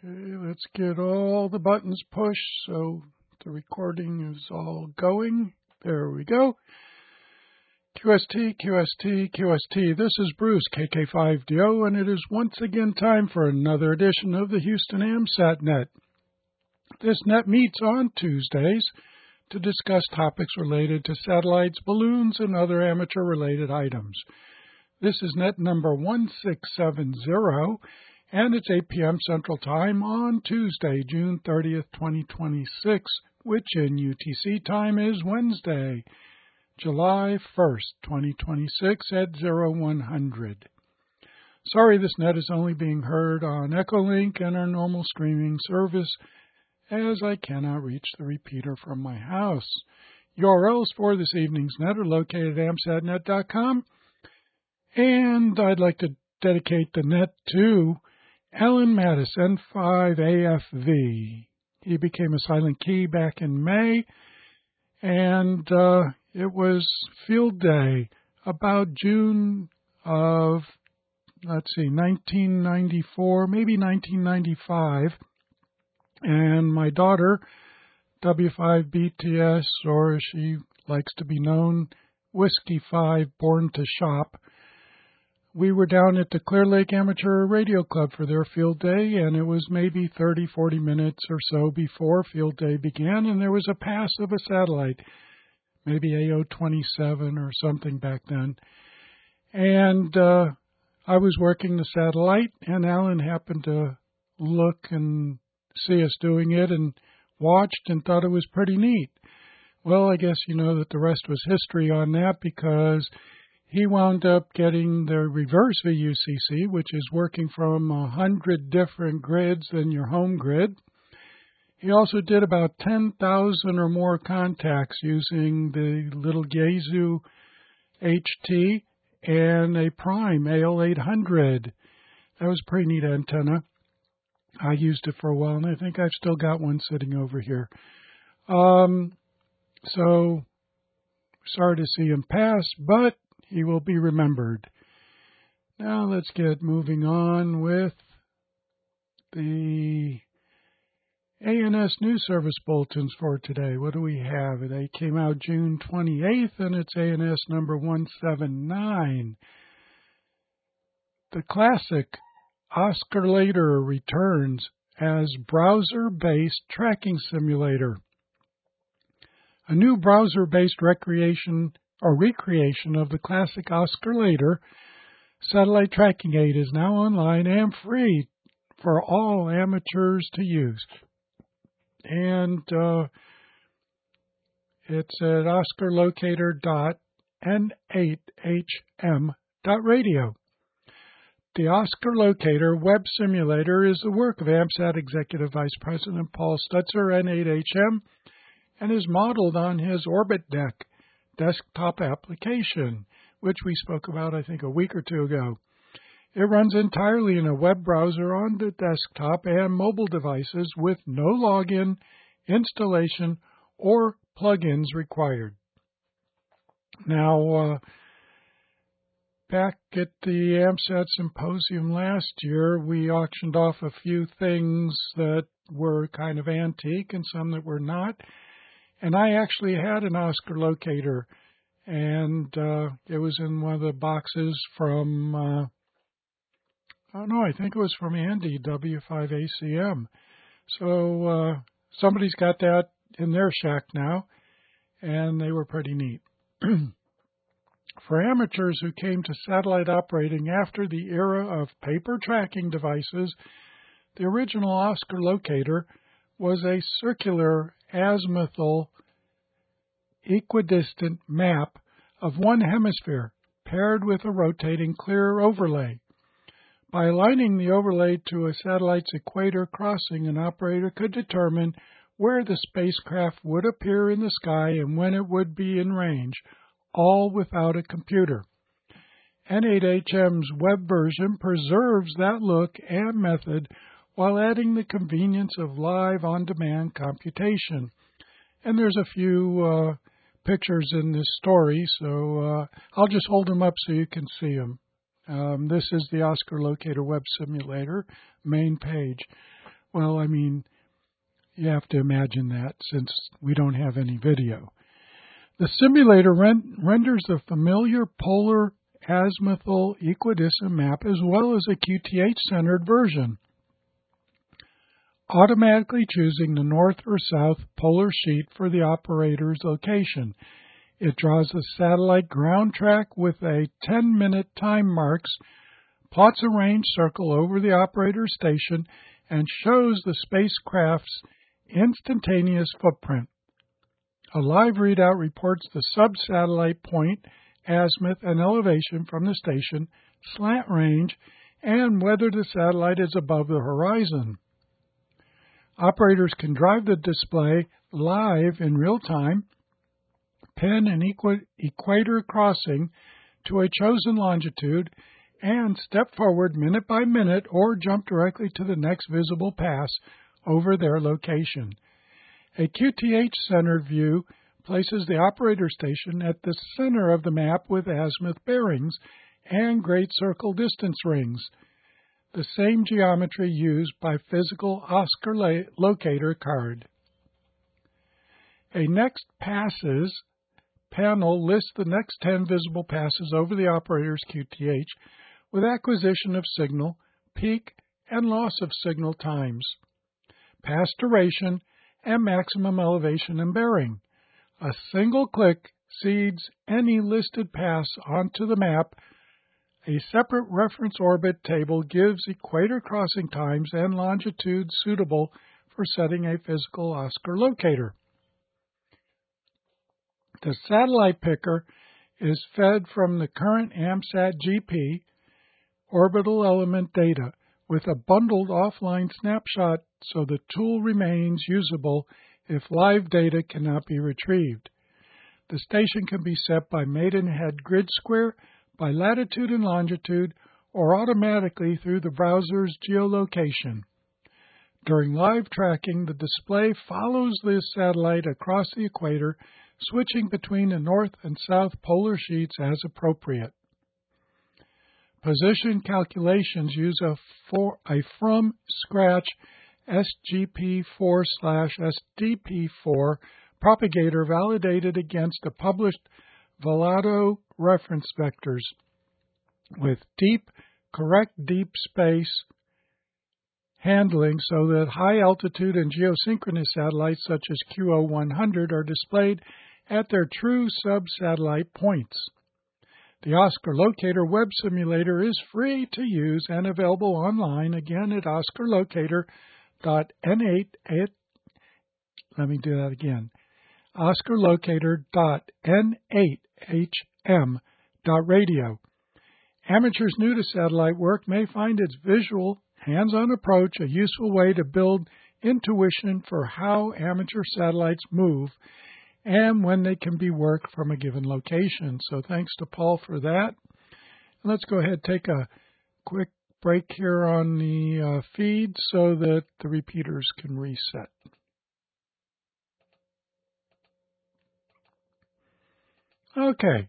Okay, let's get all the buttons pushed so the recording is all going. There we go. QST, QST, QST. This is Bruce, KK5DO, and it is once again time for another edition of the Houston AMSAT Net. This net meets on Tuesdays to discuss topics related to satellites, balloons, and other amateur-related items. This is net number 1670, and it's 8 p.m. Central Time on Tuesday, June 30th, 2026, which in UTC time is Wednesday, July 1st, 2026 at 0100. Sorry, this net is only being heard on Echolink and our normal streaming service, as I cannot reach the repeater from my house. URLs for this evening's net are located at amsatnet.com, and I'd like to dedicate the net to Alan Mattis, N5AFV. He became a silent key back in May, and it was field day about June of, 1994, maybe 1995. And my daughter, W5BTS, or as she likes to be known, Whiskey 5, Born to Shop, we were down at the Clear Lake Amateur Radio Club for their field day, and it was maybe 30, 40 minutes or so before field day began, and there was a pass of a satellite, maybe AO-27 or something back then. And I was working the satellite, and Alan happened to look and see us doing it and watched and thought it was pretty neat. Well, I guess you know that the rest was history on that, because he wound up getting the reverse VUCC, which is working from 100 different grids than your home grid. He also did about 10,000 or more contacts using the little Yaesu HT and a Prime AL800. That was a pretty neat antenna. I used it for a while, and I think I've still got one sitting over here. So, sorry to see him pass, but he will be remembered. Now let's get moving on with the ANS News Service bulletins for today. What do we have? They came out June 28th, and it's ANS number 179. The classic Oscillator returns as browser-based tracking simulator. A new browser-based recreation of the classic Oscillator satellite tracking aid is now online and free for all amateurs to use. And it's at oscarlocator.n8hm.radio. The Oscar Locator web simulator is the work of AMSAT Executive Vice President Paul Stutzer, N8HM, and is modeled on his OrbitDeck desktop application, which we spoke about, I think, a week or two ago. It runs entirely in a web browser on the desktop and mobile devices with no login, installation, or plugins required. Now, back at the AMSAT Symposium last year, we auctioned off a few things that were kind of antique and some that were not. And I actually had an Oscar Locator, and it was in one of the boxes from, I think it was from Andy, W5ACM. So somebody's got that in their shack now, and they were pretty neat. For amateurs who came to satellite operating after the era of paper tracking devices, the original Oscar Locator was a circular azimuthal equidistant map of one hemisphere paired with a rotating clear overlay. By aligning the overlay to a satellite's equator crossing, an operator could determine where the spacecraft would appear in the sky and when it would be in range, all without a computer. N8HM's web version preserves that look and method while adding the convenience of live on-demand computation. And there's a few pictures in this story, so I'll just hold them up so you can see them. This is the Oscar Locator Web Simulator main page. Well, I mean, you have to imagine that since we don't have any video. The simulator renders the familiar polar azimuthal equidistant map as well as a QTH-centered version, automatically choosing the north or south polar sheet for the operator's location. It draws a satellite ground track with a 10-minute time marks, plots a range circle over the operator's station, and shows the spacecraft's instantaneous footprint. A live readout reports the sub-satellite point, azimuth, and elevation from the station, slant range, and whether the satellite is above the horizon. Operators can drive the display live in real time, pin an equator crossing to a chosen longitude, and step forward minute by minute or jump directly to the next visible pass over their location. A QTH-centered view places the operator station at the center of the map with azimuth bearings and great circle distance rings, the same geometry used by physical Oscar locator card. A next passes panel lists the next 10 visible passes over the operator's QTH with acquisition of signal, peak, and loss of signal times, pass duration, and maximum elevation and bearing. A single click seeds any listed pass onto the map. A separate reference orbit table gives equator crossing times and longitudes suitable for setting a physical Oscar locator. The satellite picker is fed from the current AMSAT GP orbital element data with a bundled offline snapshot so the tool remains usable if live data cannot be retrieved. The station can be set by Maidenhead grid square, by latitude and longitude, or automatically through the browser's geolocation. During live tracking, the display follows the satellite across the equator, switching between the north and south polar sheets as appropriate. Position calculations use a from-scratch SGP4/SDP4 propagator validated against the published Volado reference vectors with correct deep space handling so that high altitude and geosynchronous satellites such as QO100 are displayed at their true sub-satellite points. The Oscar Locator web simulator is free to use and available online, again at oscarlocator.n8hm.radio. Amateurs new to satellite work may find its visual, hands-on approach a useful way to build intuition for how amateur satellites move and when they can be worked from a given location. So thanks to Paul for that. And let's go ahead and take a quick break here on the feed so that the repeaters can reset. Okay.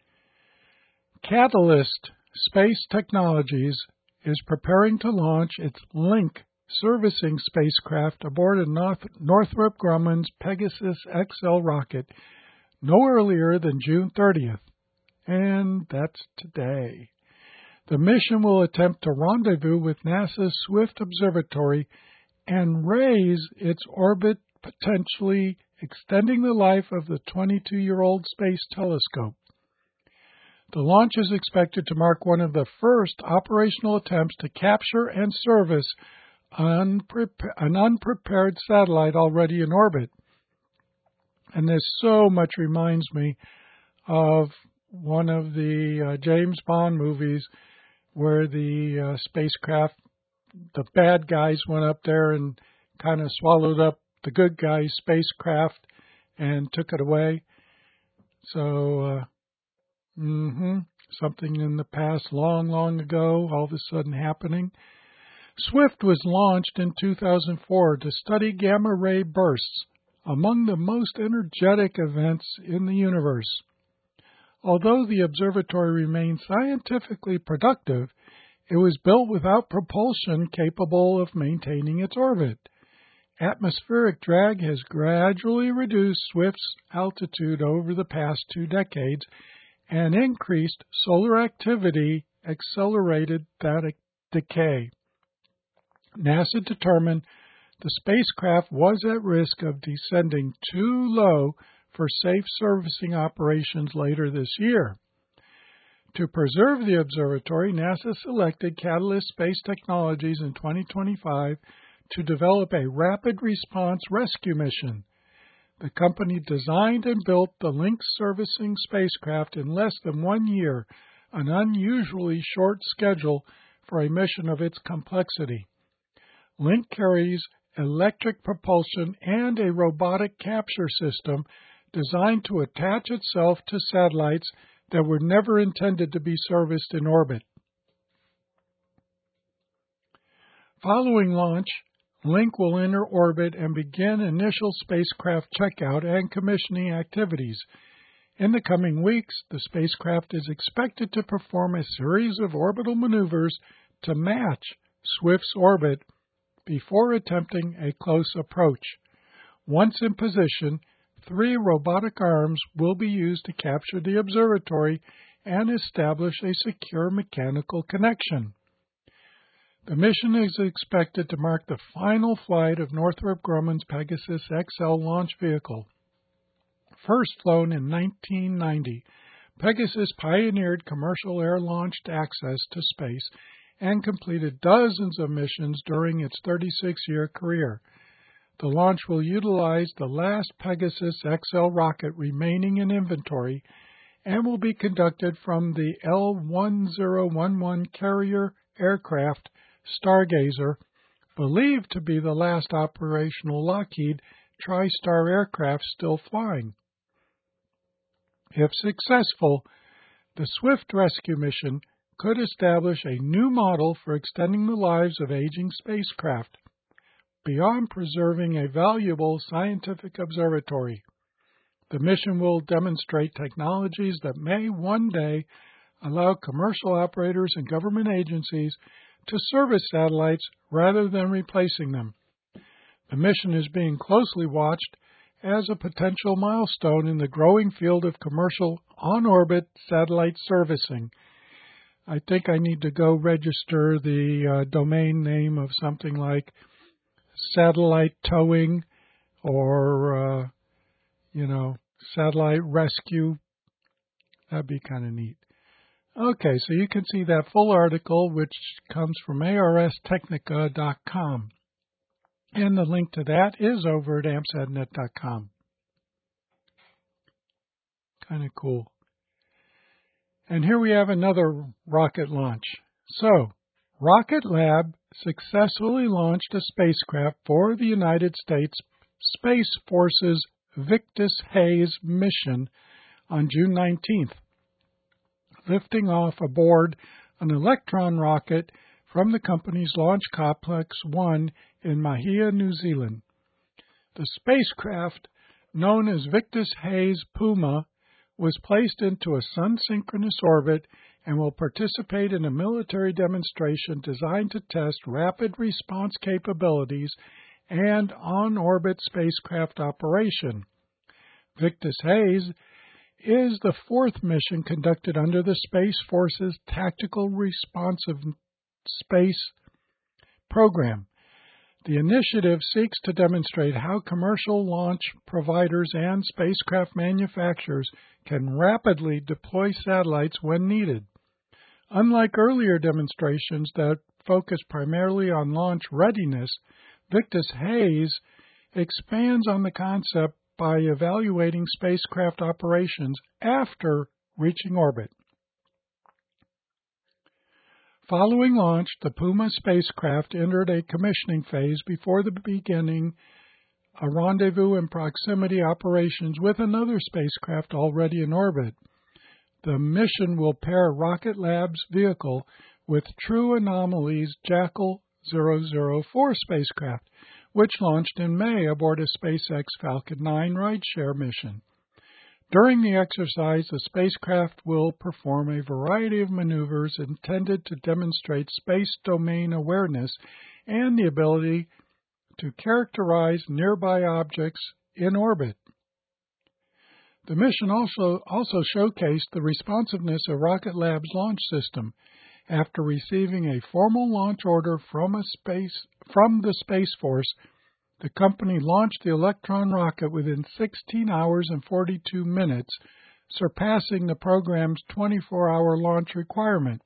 Catalyst Space Technologies is preparing to launch its Link servicing spacecraft aboard a Northrop Grumman's Pegasus XL rocket no earlier than June 30th, and that's today. The mission will attempt to rendezvous with NASA's Swift Observatory and raise its orbit, potentially extending the life of the 22-year-old Space Telescope. The launch is expected to mark one of the first operational attempts to capture and service an unprepared satellite already in orbit. And this so much reminds me of one of the James Bond movies where the spacecraft, the bad guys went up there and kind of swallowed up the good guys' spacecraft and took it away. So, something in the past, long, long ago, all of a sudden happening. Swift was launched in 2004 to study gamma ray bursts, among the most energetic events in the universe. Although the observatory remains scientifically productive, It was built without propulsion capable of maintaining its orbit. Atmospheric drag has gradually reduced Swift's altitude over the past 2 decades, and increased solar activity accelerated that decay. NASA determined the spacecraft was at risk of descending too low for safe servicing operations later this year. To preserve the observatory, NASA selected Catalyst Space Technologies in 2025 to develop a rapid response rescue mission. The company designed and built the Lynx servicing spacecraft in less than 1 year, an unusually short schedule for a mission of its complexity. Lynx carries electric propulsion and a robotic capture system designed to attach itself to satellites that were never intended to be serviced in orbit. Following launch, Lynx will enter orbit and begin initial spacecraft checkout and commissioning activities. In the coming weeks, the spacecraft is expected to perform a series of orbital maneuvers to match Swift's orbit before attempting a close approach. Once in position, 3 robotic arms will be used to capture the observatory and establish a secure mechanical connection. The mission is expected to mark the final flight of Northrop Grumman's Pegasus XL launch vehicle. First flown in 1990, Pegasus pioneered commercial air-launched access to space and completed dozens of missions during its 36-year career. The launch will utilize the last Pegasus XL rocket remaining in inventory and will be conducted from the L-1011 carrier aircraft Stargazer, believed to be the last operational Lockheed TriStar aircraft still flying. If successful, the Swift rescue mission could establish a new model for extending the lives of aging spacecraft, beyond preserving a valuable scientific observatory. The mission will demonstrate technologies that may one day allow commercial operators and government agencies to service satellites rather than replacing them. The mission is being closely watched as a potential milestone in the growing field of commercial on-orbit satellite servicing. I think I need to go register the domain name of something like satellite towing or, satellite rescue. That'd be kind of neat. Okay, so you can see that full article, which comes from arstechnica.com. And the link to that is over at amsadnet.com. Kind of cool. And here we have another rocket launch. So, Rocket Lab successfully launched a spacecraft for the United States Space Force's Victus Haze mission on June 19th. Lifting off aboard an Electron rocket from the company's Launch Complex 1 in Mahia, New Zealand. The spacecraft, known as Victus Haze Puma, was placed into a sun-synchronous orbit and will participate in a military demonstration designed to test rapid response capabilities and on-orbit spacecraft operation. Victus Haze is the 4th mission conducted under the Space Force's Tactical Responsive Space program. The initiative seeks to demonstrate how commercial launch providers and spacecraft manufacturers can rapidly deploy satellites when needed. Unlike earlier demonstrations that focus primarily on launch readiness, Victus Haze expands on the concept by evaluating spacecraft operations after reaching orbit. Following launch, the Puma spacecraft entered a commissioning phase before beginning a rendezvous and proximity operations with another spacecraft already in orbit. The mission will pair Rocket Lab's vehicle with True Anomaly's Jackal 004 spacecraft, which launched in May aboard a SpaceX Falcon 9 rideshare mission. During the exercise, the spacecraft will perform a variety of maneuvers intended to demonstrate space domain awareness and the ability to characterize nearby objects in orbit. The mission also showcased the responsiveness of Rocket Lab's launch system. After receiving a formal launch order from the Space Force, the company launched the Electron rocket within 16 hours and 42 minutes, surpassing the program's 24-hour launch requirement.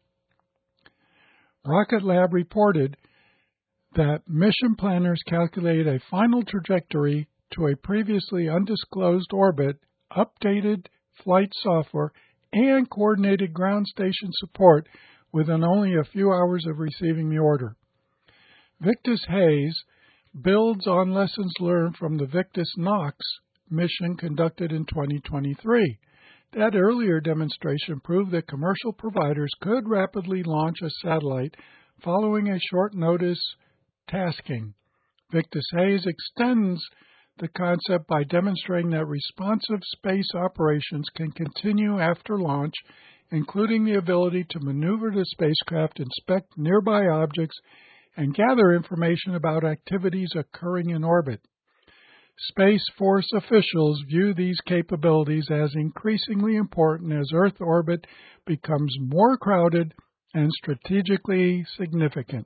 Rocket Lab reported that mission planners calculated a final trajectory to a previously undisclosed orbit, updated flight software, and coordinated ground station support within only a few hours of receiving the order. Victus Haze builds on lessons learned from the Victus Nox mission conducted in 2023. That earlier demonstration proved that commercial providers could rapidly launch a satellite following a short notice tasking. Victus Haze extends the concept by demonstrating that responsive space operations can continue after launch, including the ability to maneuver the spacecraft, inspect nearby objects, and gather information about activities occurring in orbit. Space Force officials view these capabilities as increasingly important as Earth orbit becomes more crowded and strategically significant.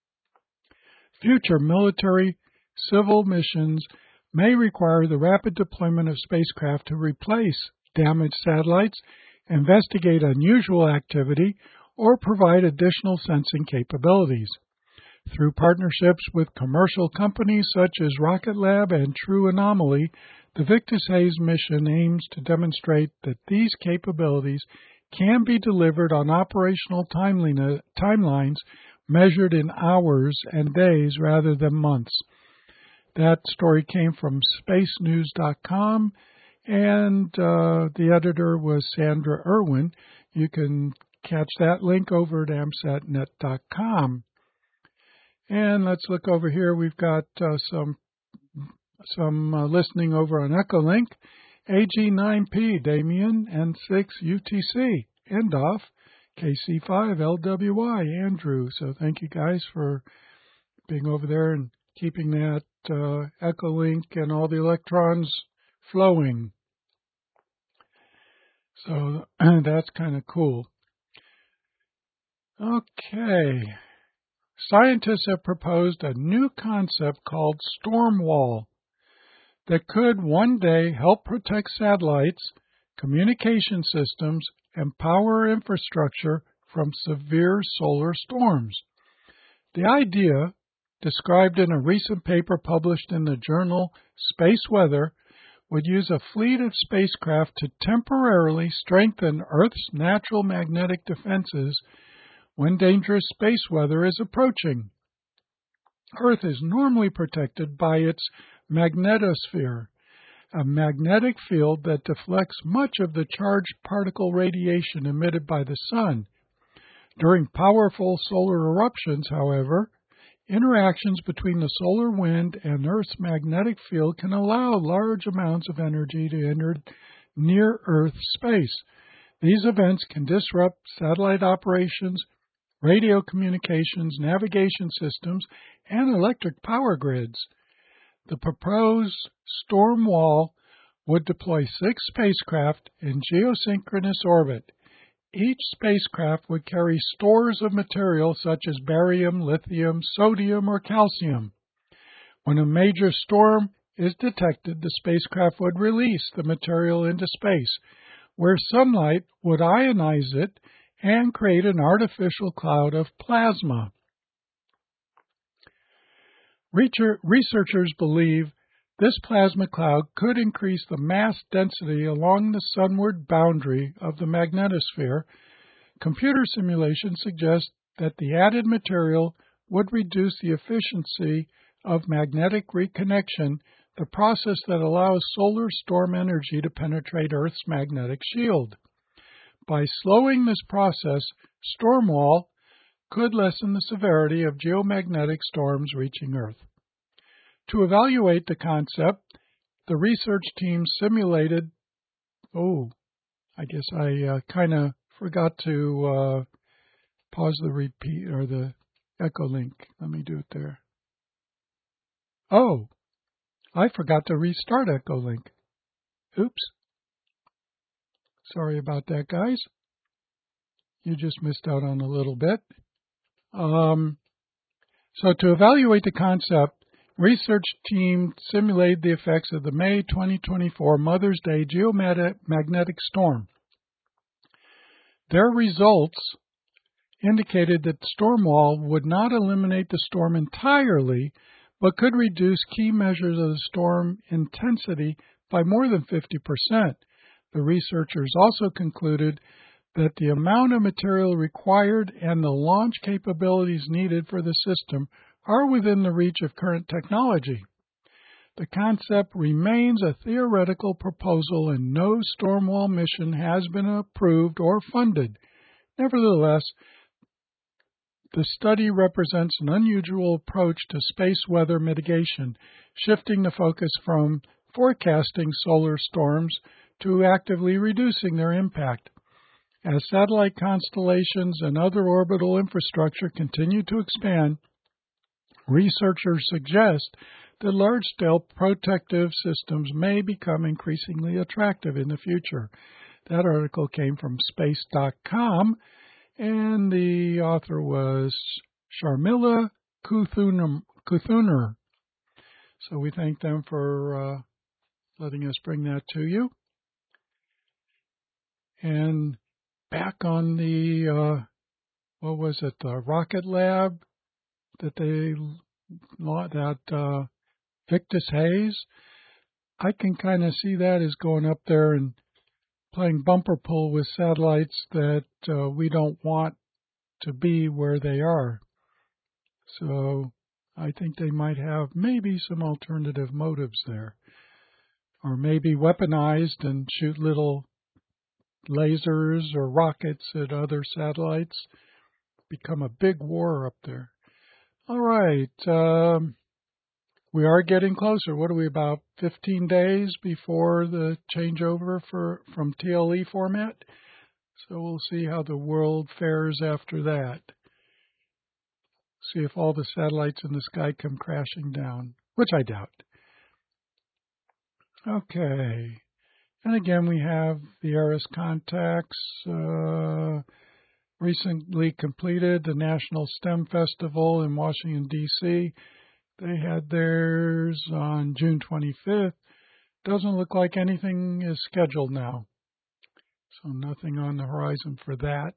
Future military, civil missions may require the rapid deployment of spacecraft to replace damaged satellites, investigate unusual activity, or provide additional sensing capabilities. Through partnerships with commercial companies such as Rocket Lab and True Anomaly, the Victus Haze mission aims to demonstrate that these capabilities can be delivered on operational timelines measured in hours and days rather than months. That story came from spacenews.com, and the editor was Sandra Irwin. You can catch that link over at amsatnet.com. And let's look over here. We've got some listening over on Echolink. AG9P, Damien, N6, UTC, Endoff, KC5, LWY, Andrew. So thank you guys for being over there and keeping that Echolink and all the electrons flowing. So that's kind of cool. Okay. Scientists have proposed a new concept called storm wall that could one day help protect satellites, communication systems, and power infrastructure from severe solar storms. The idea, described in a recent paper published in the journal Space Weather, would use a fleet of spacecraft to temporarily strengthen Earth's natural magnetic defenses when dangerous space weather is approaching. Earth is normally protected by its magnetosphere, a magnetic field that deflects much of the charged particle radiation emitted by the sun. During powerful solar eruptions, however, interactions between the solar wind and Earth's magnetic field can allow large amounts of energy to enter near-Earth space. These events can disrupt satellite operations, radio communications, navigation systems, and electric power grids. The proposed storm wall would deploy 6 spacecraft in geosynchronous orbit. Each spacecraft would carry stores of material such as barium, lithium, sodium, or calcium. When a major storm is detected, the spacecraft would release the material into space, where sunlight would ionize it and create an artificial cloud of plasma. Researchers believe this plasma cloud could increase the mass density along the sunward boundary of the magnetosphere. Computer simulations suggest that the added material would reduce the efficiency of magnetic reconnection, the process that allows solar storm energy to penetrate Earth's magnetic shield. By slowing this process, storm wall could lessen the severity of geomagnetic storms reaching Earth. To evaluate the concept, the research team simulated Oh, I guess I kind of forgot to pause the repeat or the echo link. Let me do it there. Oh, I forgot to restart echo link. Oops. Sorry about that, guys. You just missed out on a little bit. So to evaluate the concept, research team simulated the effects of the May 2024 Mother's Day geomagnetic storm. Their results indicated that the storm wall would not eliminate the storm entirely, but could reduce key measures of the storm intensity by more than 50%. The researchers also concluded that the amount of material required and the launch capabilities needed for the system are within the reach of current technology. The concept remains a theoretical proposal and no storm wall mission has been approved or funded. Nevertheless, the study represents an unusual approach to space weather mitigation, shifting the focus from forecasting solar storms to actively reducing their impact. As satellite constellations and other orbital infrastructure continue to expand, researchers suggest that large-scale protective systems may become increasingly attractive in the future. That article came from space.com, and the author was Sharmila Kuthuner. So we thank them for letting us bring that to you. And back on the, the Rocket Lab that Victus Haze, I can kind of see that as going up there and playing bumper pull with satellites that we don't want to be where they are. So I think they might have maybe some alternative motives there. Or maybe weaponized and shoot little lasers or rockets at other satellites. Become a big war up there. All right. We are getting closer. What are we, about 15 days before the changeover from TLE format? So we'll see how the world fares after that. See if all the satellites in the sky come crashing down, which I doubt. Okay. And again, we have the ARIS contacts recently completed the National STEM Festival in Washington, D.C. They had theirs on June 25th. Doesn't look like anything is scheduled now. So nothing on the horizon for that.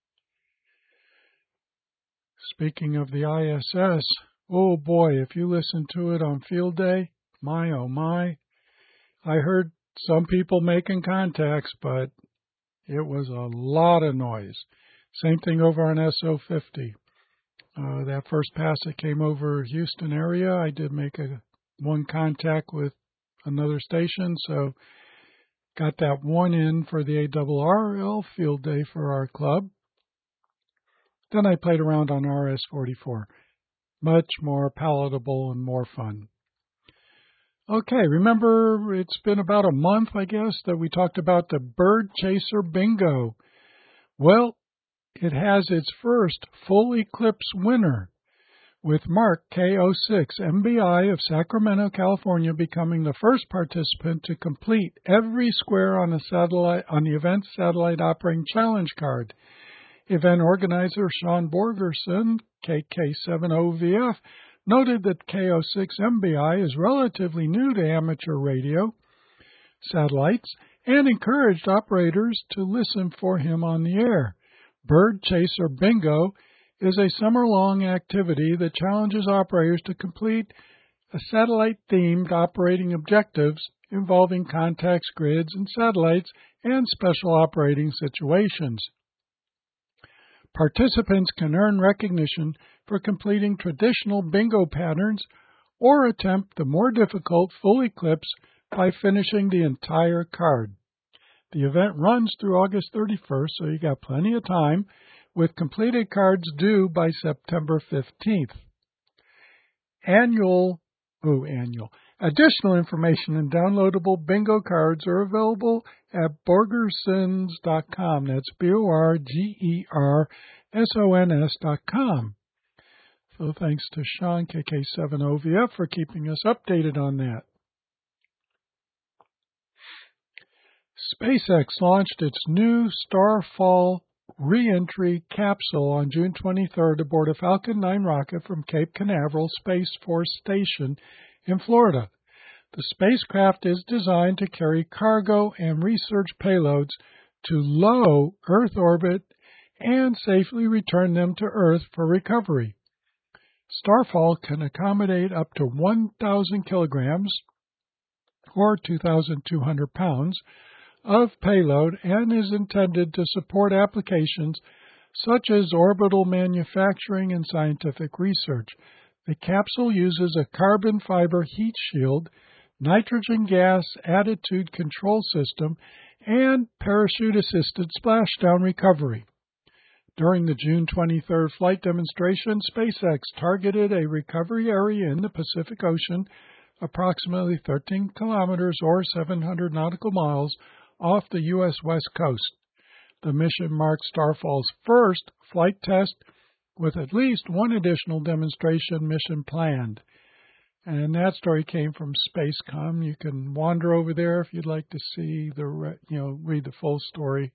Speaking of the ISS, oh boy, if you listen to it on field day, my oh my. I heard some people making contacts, but it was a lot of noise. Same thing over on SO50. That first pass that came over Houston area, I did make one contact with another station, so got that one in for the ARRL field day for our club. Then I played around on RS-44. Much more palatable and more fun. Okay, remember it's been about a month, I guess, that we talked about the Bird Chaser Bingo. Well, it has its first full eclipse winner, with Mark K06 MBI of Sacramento, California, becoming the first participant to complete every square on the event's satellite operating challenge card. Event organizer Sean Borgerson, KK70VF, noted that K06 MBI is relatively new to amateur radio satellites and encouraged operators to listen for him on the air. Bird Chaser Bingo is a summer-long activity that challenges operators to complete a satellite-themed operating objectives involving contacts, grids, and satellites, and special operating situations. Participants can earn recognition for completing traditional bingo patterns or attempt the more difficult full eclipse by finishing the entire card. The event runs through August 31st, so you got plenty of time, with completed cards due by September 15th. Additional information and downloadable bingo cards are available at borgersons.com. That's BORGERSONS.com. So thanks to Sean, KK7OVF, for keeping us updated on that. SpaceX launched its new Starfall re-entry capsule on June 23rd aboard a Falcon 9 rocket from Cape Canaveral Space Force Station in Florida. The spacecraft is designed to carry cargo and research payloads to low Earth orbit and safely return them to Earth for recovery. Starfall can accommodate up to 1,000 kilograms, or 2,200 pounds, of payload and is intended to support applications such as orbital manufacturing and scientific research. The capsule uses a carbon fiber heat shield, nitrogen gas attitude control system, and parachute-assisted splashdown recovery. During the June 23rd flight demonstration, SpaceX targeted a recovery area in the Pacific Ocean, approximately 13 kilometers or 700 nautical miles off the U.S. West Coast. The mission marked Starfall's first flight test, with at least one additional demonstration mission planned. And that story came from Spacecom. You can wander over there if you'd like to see read the full story.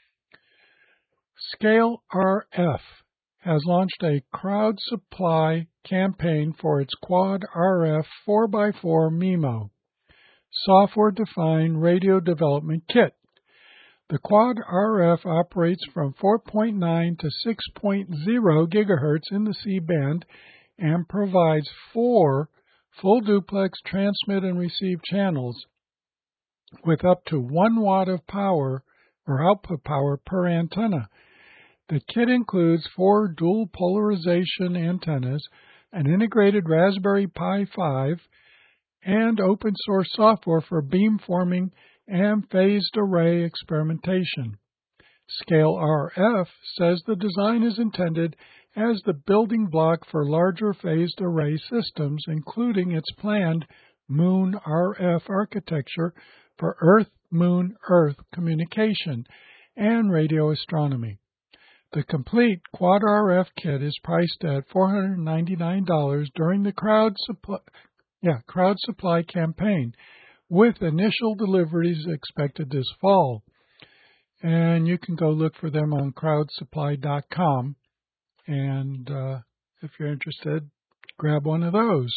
Scale RF has launched a crowd supply campaign for its Quad RF 4x4 MIMO software-defined radio development kit. The Quad RF operates from 4.9 to 6.0 gigahertz in the C-band and provides 4 full duplex transmit and receive channels with up to 1 watt of power or output power per antenna. The kit includes 4 dual polarization antennas, an integrated Raspberry Pi 5, and open source software for beamforming and phased array experimentation. Scale RF says the design is intended as the building block for larger phased array systems, including its planned Moon RF architecture for Earth-Moon-Earth communication and radio astronomy. The complete Quad RF kit is priced at $499 during the crowd supply campaign, with initial deliveries expected this fall. And you can go look for them on crowdsupply.com. And if you're interested, grab one of those.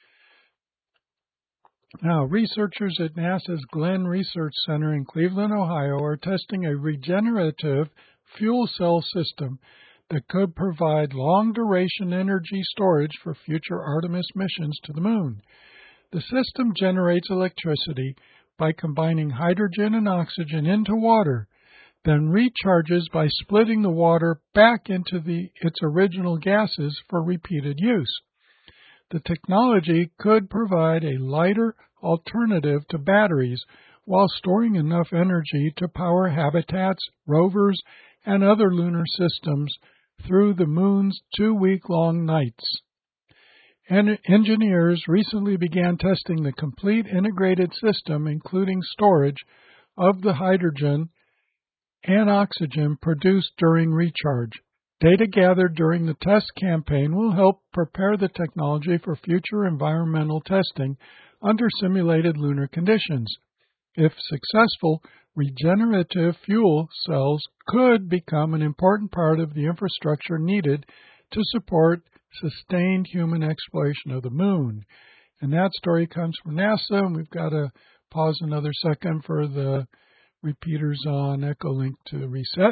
Now, researchers at NASA's Glenn Research Center in Cleveland, Ohio, are testing a regenerative fuel cell system that could provide long-duration energy storage for future Artemis missions to the Moon. The system generates electricity by combining hydrogen and oxygen into water, then recharges by splitting the water back into its original gases for repeated use. The technology could provide a lighter alternative to batteries while storing enough energy to power habitats, rovers, and other lunar systems through the Moon's 2-week-long nights. Engineers recently began testing the complete integrated system, including storage of the hydrogen and oxygen produced during recharge. Data gathered during the test campaign will help prepare the technology for future environmental testing under simulated lunar conditions. If successful, regenerative fuel cells could become an important part of the infrastructure needed to support sustained human exploration of the Moon. And that story comes from NASA, and we've got to pause another second for the repeaters on Echolink to reset.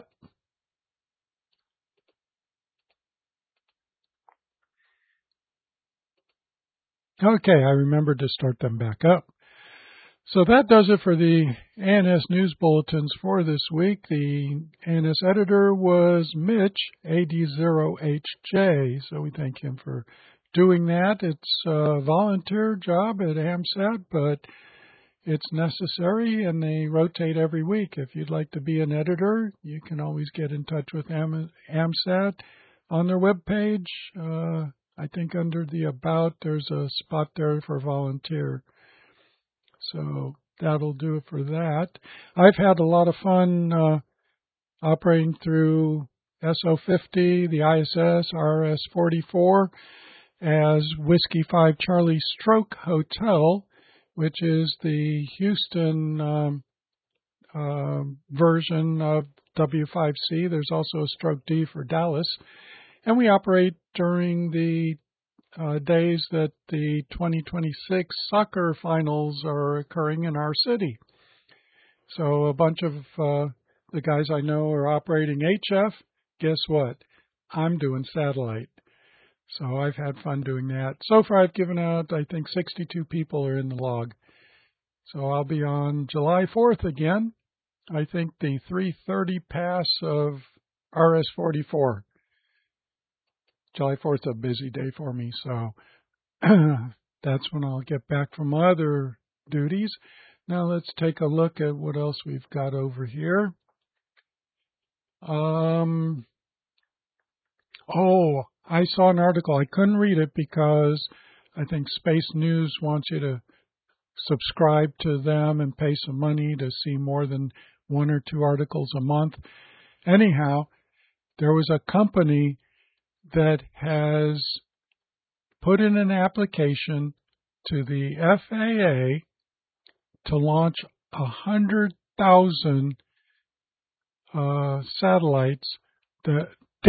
Okay, I remembered to start them back up. So that does it for the ANS News Bulletins for this week. The ANS editor was Mitch, AD0HJ, so we thank him for doing that. It's a volunteer job at AMSAT, but it's necessary, and they rotate every week. If you'd like to be an editor, you can always get in touch with AMSAT on their webpage. I think under the About, there's a spot there for volunteer. So that'll do it for that. I've had a lot of fun operating through SO50, the ISS, RS-44 as Whiskey 5 Charlie Stroke Hotel, which is the Houston version of W5C. There's also a Stroke D for Dallas. And we operate during the days that the 2026 soccer finals are occurring in our city. So a bunch of the guys I know are operating HF. Guess what? I'm doing satellite. So I've had fun doing that. So far I've given out, I think 62 people are in the log. So I'll be on July 4th again. I think the 3:30 pass of RS-44. July 4th is a busy day for me, so that's when I'll get back from my other duties. Now let's take a look at what else we've got over here. Oh, I saw an article. I couldn't read it because I think Space News wants you to subscribe to them and pay some money to see more than 1 or 2 articles a month. Anyhow, there was a company that has put in an application to the FAA to launch 100,000 satellites, the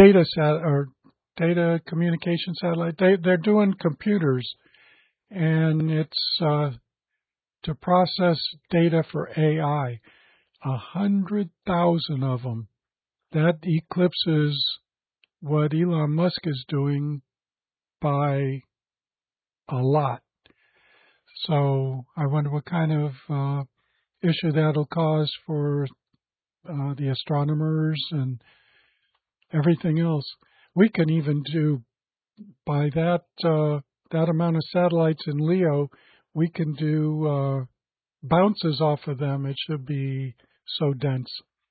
data communication satellite. They're doing computers, and it's to process data for AI. 100,000 of them. That eclipses what Elon Musk is doing by a lot. So I wonder what kind of issue that'll cause for the astronomers and everything else. We can even do, by that amount of satellites in LEO, we can do bounces off of them. It should be so dense.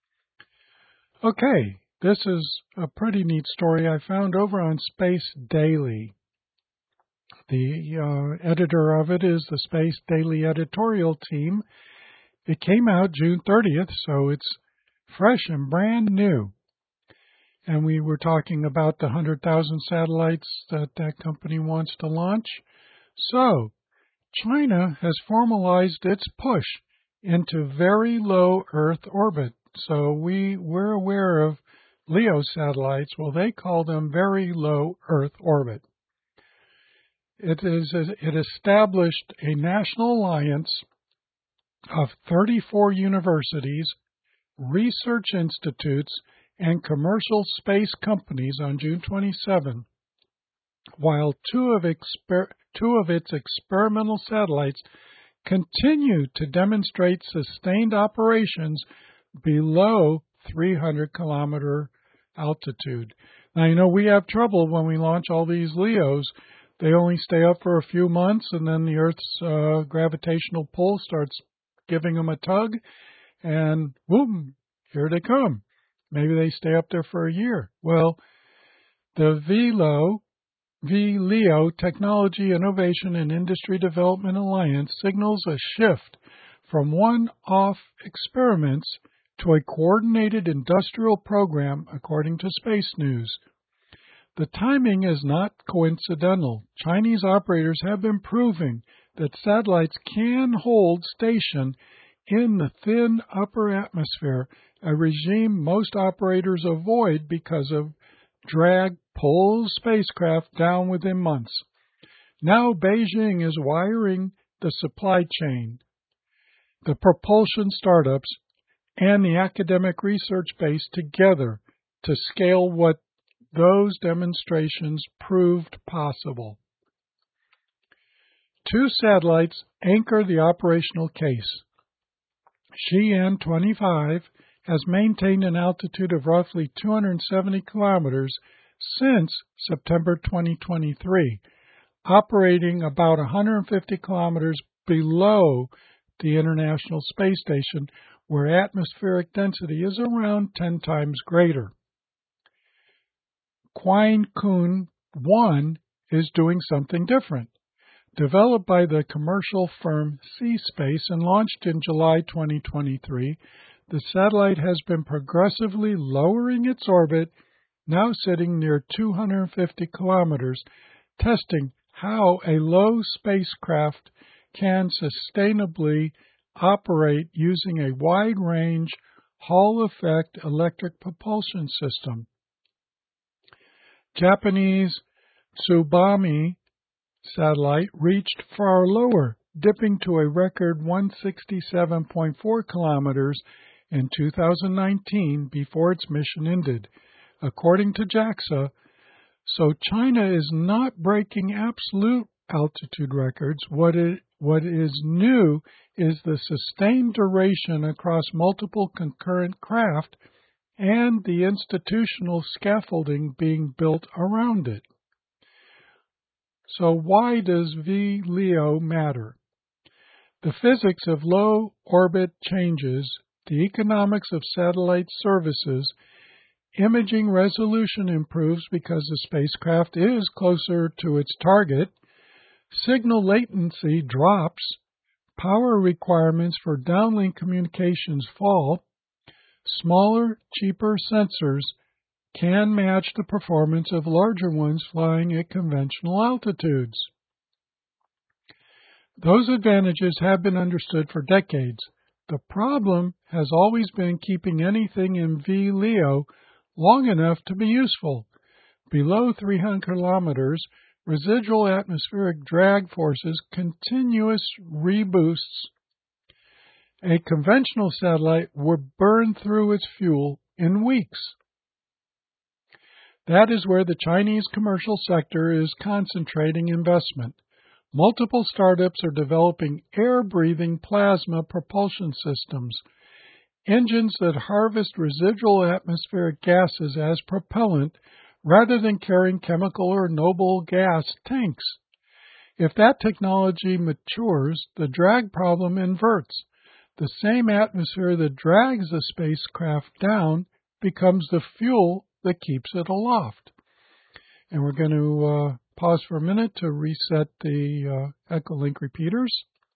Okay, this is a pretty neat story I found over on Space Daily. The editor of it is the Space Daily editorial team. It came out June 30th, so it's fresh and brand new. And we were talking about the 100,000 satellites that that company wants to launch. So, China has formalized its push into very low Earth orbit. So we're aware of LEO satellites. Well, they call them very low Earth orbit. It established a national alliance of 34 universities, research institutes, and commercial space companies on June 27, while two of its experimental satellites continue to demonstrate sustained operations below 300-kilometer altitude. Now, you know, we have trouble when we launch all these LEOs. They only stay up for a few months, and then the Earth's gravitational pull starts giving them a tug, and boom, here they come. Maybe they stay up there for a year. Well, the VLEO Technology Innovation and Industry Development Alliance signals a shift from one-off experiments to a coordinated industrial program, according to Space News. The timing is not coincidental. Chinese operators have been proving that satellites can hold station in the thin upper atmosphere, a regime most operators avoid because of drag pulls spacecraft down within months. Now Beijing is wiring the supply chain, the propulsion startups, and the academic research base together to scale what those demonstrations proved possible. 2 satellites anchor the operational case. Xi'an-25 has maintained an altitude of roughly 270 kilometers since September 2023, operating about 150 kilometers below the International Space Station, where atmospheric density is around 10 times greater. Qian Kun 1 is doing something different. Developed by the commercial firm C-Space and launched in July 2023, the satellite has been progressively lowering its orbit, now sitting near 250 kilometers, testing how a low spacecraft can sustainably operate using a wide-range Hall-effect electric propulsion system. Japanese Tsubame satellite reached far lower, dipping to a record 167.4 kilometers in 2019 before its mission ended, according to JAXA. So China is not breaking absolute altitude records. What is new is the sustained duration across multiple concurrent craft and the institutional scaffolding being built around it. So why does VLEO matter? The physics of low orbit changes, the economics of satellite services, imaging resolution improves because the spacecraft is closer to its target, signal latency drops, power requirements for downlink communications fall, smaller, cheaper sensors can match the performance of larger ones flying at conventional altitudes. Those advantages have been understood for decades. The problem has always been keeping anything in VLEO long enough to be useful. Below 300 kilometers, residual atmospheric drag forces continuous reboosts. A conventional satellite would burn through its fuel in weeks. That is where the Chinese commercial sector is concentrating investment. Multiple startups are developing air-breathing plasma propulsion systems, engines that harvest residual atmospheric gases as propellant rather than carrying chemical or noble gas tanks. If that technology matures, the drag problem inverts. The same atmosphere that drags the spacecraft down becomes the fuel that keeps it aloft. And we're going to pause for a minute to reset the Echolink repeaters.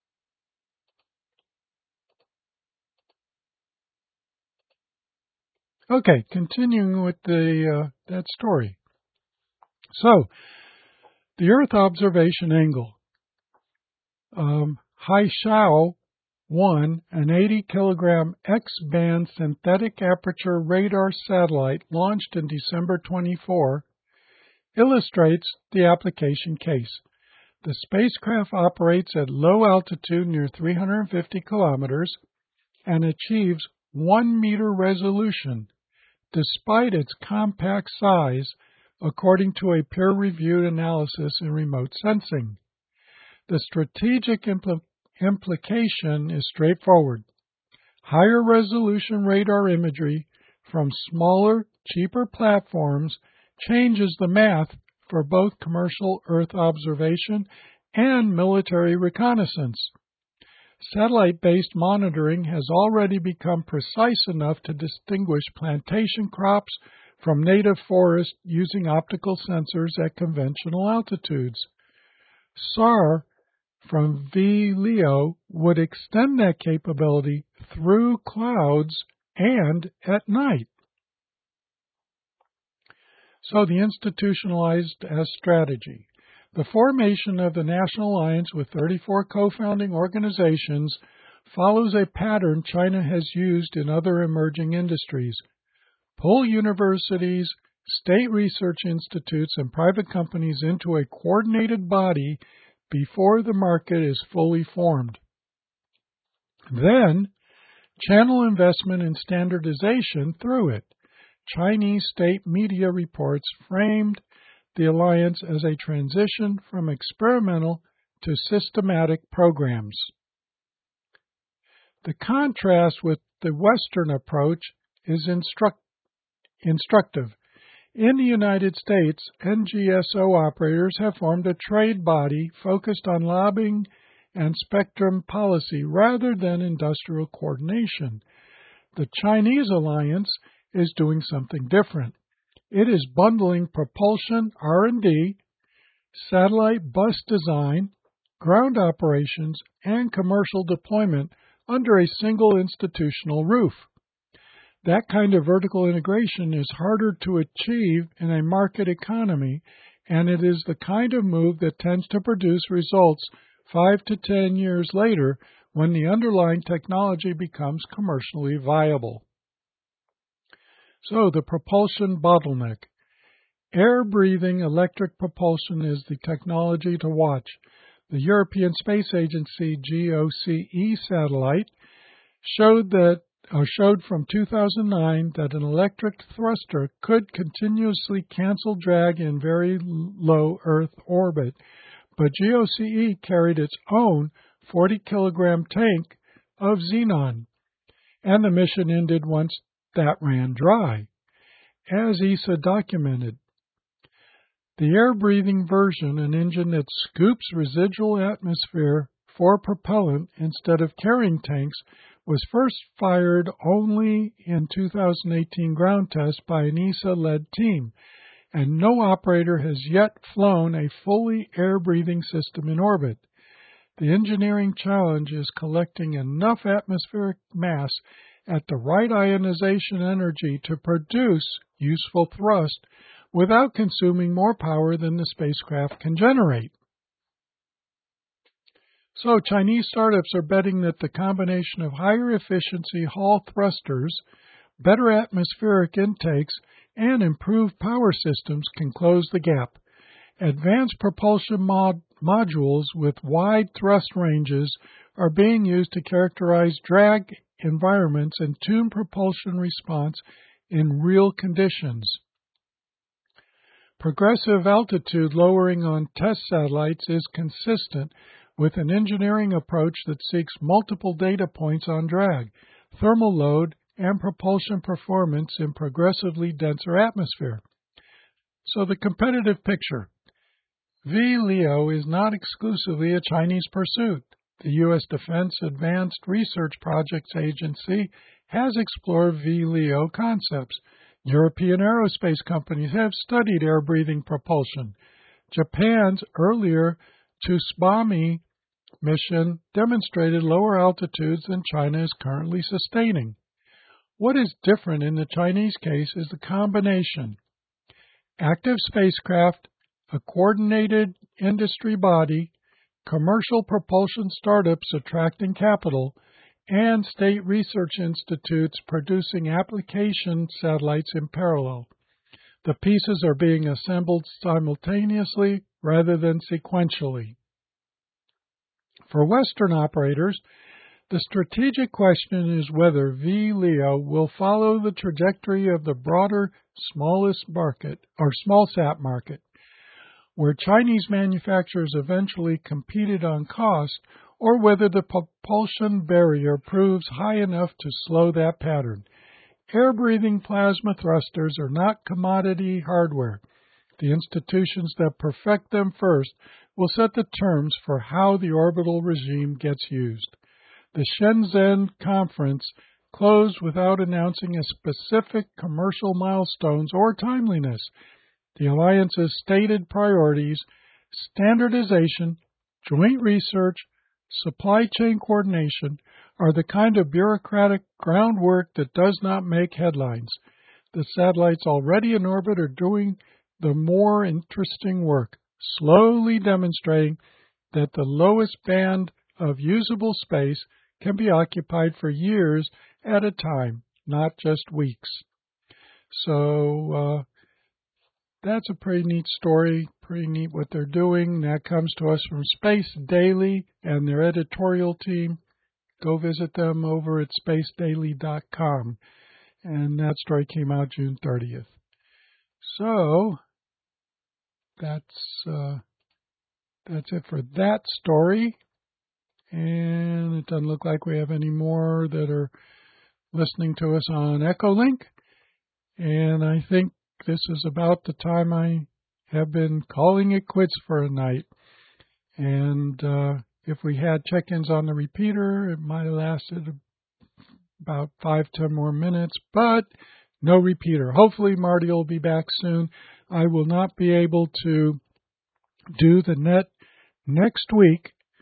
Okay, continuing with that story. So, the Earth observation angle. Haishao 1, an 80-kilogram X-band synthetic aperture radar satellite launched in December 24, illustrates the application case. The spacecraft operates at low altitude near 350 kilometers and achieves 1-meter resolution, despite its compact size, according to a peer-reviewed analysis in remote sensing. The strategic implication is straightforward. Higher resolution radar imagery from smaller, cheaper platforms changes the math for both commercial Earth observation and military reconnaissance. Satellite-based monitoring has already become precise enough to distinguish plantation crops from native forest using optical sensors at conventional altitudes. SAR from VLEO would extend that capability through clouds and at night. So the institutionalized as strategy. The formation of the National Alliance with 34 co-founding organizations follows a pattern China has used in other emerging industries. Pull universities, state research institutes, and private companies into a coordinated body before the market is fully formed. Then, channel investment and standardization through it. Chinese state media reports framed the alliance as a transition from experimental to systematic programs. The contrast with the Western approach is instructive. In the United States, NGSO operators have formed a trade body focused on lobbying and spectrum policy rather than industrial coordination. The Chinese alliance is doing something different. It is bundling propulsion, R&D, satellite bus design, ground operations, and commercial deployment under a single institutional roof. That kind of vertical integration is harder to achieve in a market economy, and it is the kind of move that tends to produce results 5 to 10 years later when the underlying technology becomes commercially viable. So, the propulsion bottleneck. Air-breathing electric propulsion is the technology to watch. The European Space Agency GOCE satellite showed from 2009 that an electric thruster could continuously cancel drag in very low Earth orbit, but GOCE carried its own 40-kilogram tank of xenon, and the mission ended once that ran dry. As ESA documented, the air-breathing version, an engine that scoops residual atmosphere for propellant instead of carrying tanks, was first fired only in 2018 ground test by an ESA-led team, and no operator has yet flown a fully air-breathing system in orbit. The engineering challenge is collecting enough atmospheric mass at the right ionization energy to produce useful thrust without consuming more power than the spacecraft can generate. So Chinese startups are betting that the combination of higher efficiency Hall thrusters, better atmospheric intakes, and improved power systems can close the gap. Advanced propulsion modules with wide thrust ranges are being used to characterize drag environments and tune propulsion response in real conditions. Progressive altitude lowering on test satellites is consistent with an engineering approach that seeks multiple data points on drag, thermal load, and propulsion performance in progressively denser atmosphere. So the competitive picture. VLEO is not exclusively a Chinese pursuit. The U.S. Defense Advanced Research Projects Agency has explored VLEO concepts. European aerospace companies have studied air-breathing propulsion. Japan's earlier Tsusbami mission demonstrated lower altitudes than China is currently sustaining. What is different in the Chinese case is the combination: active spacecraft, a coordinated industry body, commercial propulsion startups attracting capital, and state research institutes producing application satellites in parallel. The pieces are being assembled simultaneously rather than sequentially. For Western operators, the strategic question is whether VLEO will follow the trajectory of the broader smallsat market, where Chinese manufacturers eventually competed on cost, or whether the propulsion barrier proves high enough to slow that pattern. Air-breathing plasma thrusters are not commodity hardware. The institutions that perfect them first will set the terms for how the orbital regime gets used. The Shenzhen conference closed without announcing a specific commercial milestones or timeliness. The alliance's stated priorities, standardization, joint research, supply chain coordination, are the kind of bureaucratic groundwork that does not make headlines. The satellites already in orbit are doing the more interesting work, slowly demonstrating that the lowest band of usable space can be occupied for years at a time, not just weeks. So that's a pretty neat story, pretty neat what they're doing. That comes to us from Space Daily and their editorial team. Go visit them over at spacedaily.com. And that story came out June 30th. So that's it for that story. And it doesn't look like we have any more that are listening to us on Echolink. And I think this is about the time I have been calling it quits for a night. And if we had check-ins on the repeater, it might have lasted about 5-10 more minutes, but no repeater. Hopefully Marty will be back soon. I will not be able to do the net next week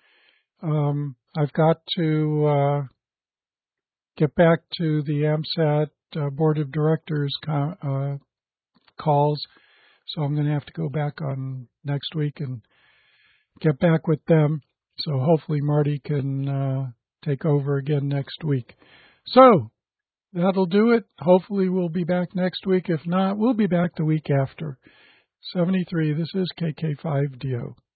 I've got to get back to the AMSAT Board of Directors calls, so I'm going to have to go back on next week and get back with them. So hopefully Marty can take over again next week. So that'll do it. Hopefully we'll be back next week. If not, we'll be back the week after. 73, this is KK5DO.